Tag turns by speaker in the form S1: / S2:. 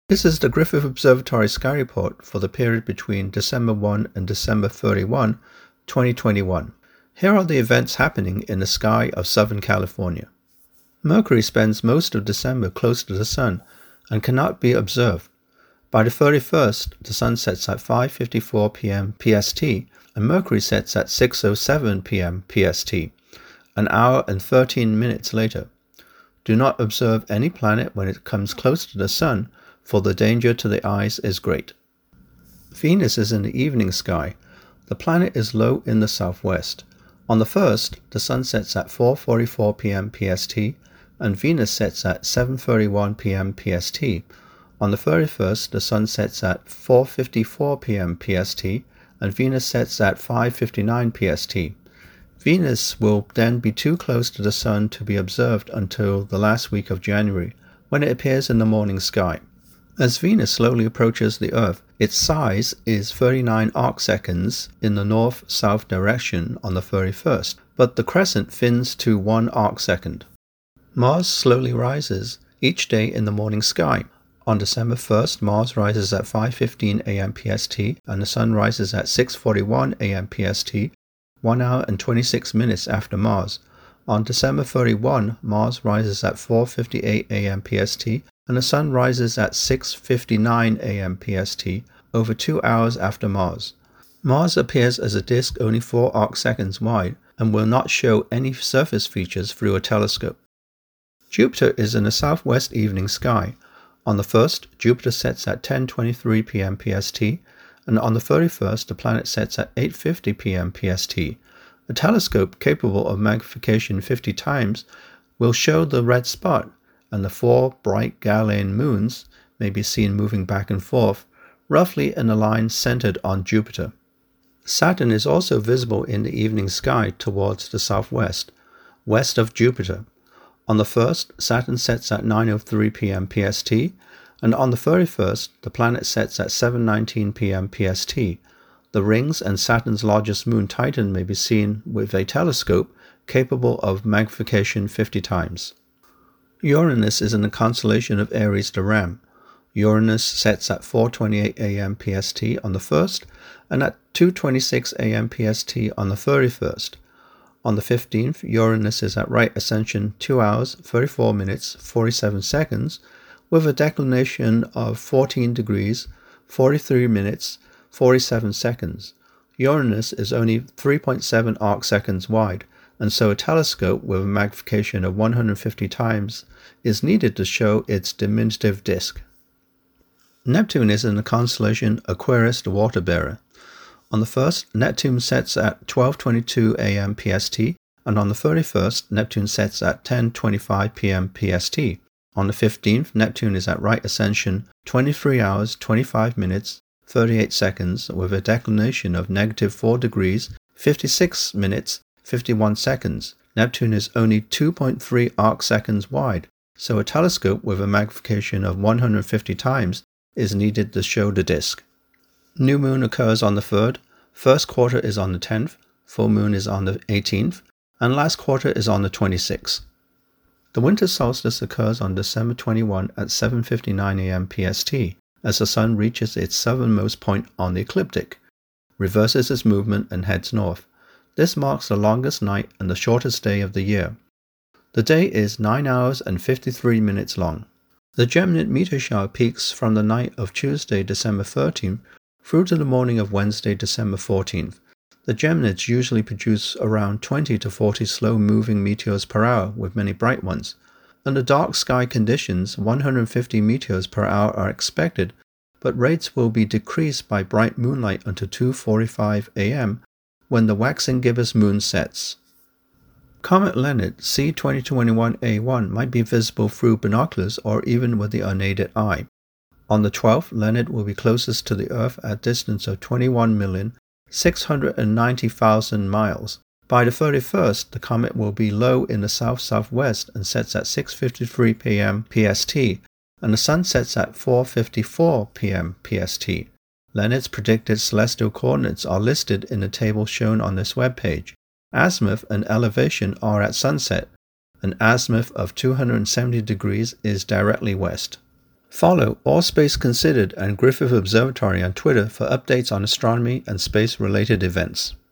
S1: This is the Griffith Observatory Sky Report for the period between December 1 and December 31, 2021. Here are the events happening in the sky of Southern California. Mercury spends most of December close to the Sun and cannot be observed. By the 31st, the Sun sets at 5:54 p.m. PST and Mercury sets at 6:07 p.m. PST, an hour and 13 minutes later. Do not observe any planet when it comes close to the Sun, for the danger to the eyes is great. Venus is in the evening sky. The planet is low in the southwest. On the 1st, the Sun sets at 4:44 p.m. PST and Venus sets at 7:31 p.m. PST. On the 31st, the Sun sets at 4:54 p.m. PST and Venus sets at 5:59 PST. Venus will then be too close to the Sun to be observed until the last week of January, when it appears in the morning sky. As Venus slowly approaches the Earth, its size is 39 arcseconds in the north-south direction on the 31st, but the crescent thins to 1 arcsecond. Mars slowly rises each day in the morning sky. On December 1st, Mars rises at 5:15 a.m. PST and the Sun rises at 6:41 a.m. PST, 1 hour and 26 minutes after Mars. On December 31, Mars rises at 4:58 a.m. PST and the Sun rises at 6:59 a.m. PST, over 2 hours after Mars. Mars appears as a disk only 4 arcseconds wide and will not show any surface features through a telescope. Jupiter is in the southwest evening sky. On the 1st, Jupiter sets at 10:23 p.m. PST, and on the 31st, the planet sets at 8:50 p.m. PST. A telescope capable of magnification 50 times will show the red spot, and the 4 bright Galilean moons may be seen moving back and forth, roughly in a line centered on Jupiter. Saturn is also visible in the evening sky towards the southwest, west of Jupiter. On the 1st, Saturn sets at 9:03 p.m. PST, and on the 31st, the planet sets at 7:19 p.m. PST. The rings and Saturn's largest moon Titan may be seen with a telescope capable of magnification 50 times. Uranus is in the constellation of Aries the Ram. Uranus sets at 4:28 a.m. PST on the 1st and at 2:26 a.m. PST on the 31st. On the 15th, Uranus is at right ascension 2 hours, 34 minutes, 47 seconds, with a declination of 14 degrees, 43 minutes, 47 seconds. Uranus is only 3.7 arcseconds wide, and so a telescope with a magnification of 150 times is needed to show its diminutive disk. Neptune is in the constellation Aquarius the Water Bearer. On the 1st, Neptune sets at 12:22 a.m. PST, and on the 31st, Neptune sets at 10:25 p.m. PST. On the 15th, Neptune is at right ascension 23 hours, 25 minutes, 38 seconds, with a declination of -4 degrees, 56 minutes, 51 seconds. Neptune is only 2.3 arcseconds wide, so a telescope with a magnification of 150 times is needed to show the disk. New moon occurs on the 3rd, first quarter is on the 10th, full moon is on the 18th, and last quarter is on the 26th. The winter solstice occurs on December 21 at 7:59 a.m. PST, as the Sun reaches its southernmost point on the ecliptic, reverses its movement and heads north. This marks the longest night and the shortest day of the year. The day is 9 hours and 53 minutes long. The Geminid meteor shower peaks from the night of Tuesday, December 13th, through to the morning of Wednesday, December 14th. The Geminids usually produce around 20 to 40 slow-moving meteors per hour, with many bright ones. Under dark sky conditions, 150 meteors per hour are expected, but rates will be decreased by bright moonlight until 2:45 a.m., when the waxing gibbous moon sets. Comet Leonard C2021A1 might be visible through binoculars or even with the unaided eye. On the 12th, Leonard will be closest to the Earth at a distance of 21,690,000 miles. By the 31st, the comet will be low in the south-southwest and sets at 6:53 p.m. PST, and the Sun sets at 4:54 p.m. PST. Leonard's predicted celestial coordinates are listed in the table shown on this webpage. Azimuth and elevation are at sunset. An azimuth of 270 degrees is directly west. Follow All Space Considered and Griffith Observatory on Twitter for updates on astronomy and space-related events.